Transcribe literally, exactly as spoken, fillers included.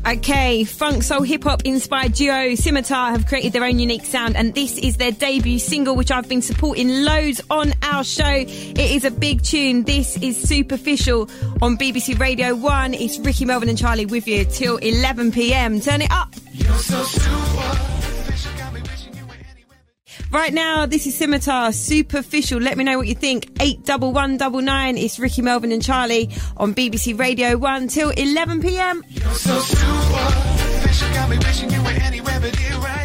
Okay, funk, soul, hip-hop inspired duo Scimitar have created their own unique sound, and this is their debut single, which I've been supporting loads on our show. It is a big tune. This is Superficial on B B C Radio one. It's Ricky, Melvin and Charlie with you till eleven p.m. Turn it up. You're so superficial, got me wishing you were anywhere. Right now, this is Scimitar, Superficial. Let me know what you think. eight one one nine nine. It's Ricky, Melvin and Charlie on B B C Radio one till eleven p.m. You're so superficial, got me wishing you were anywhere but here right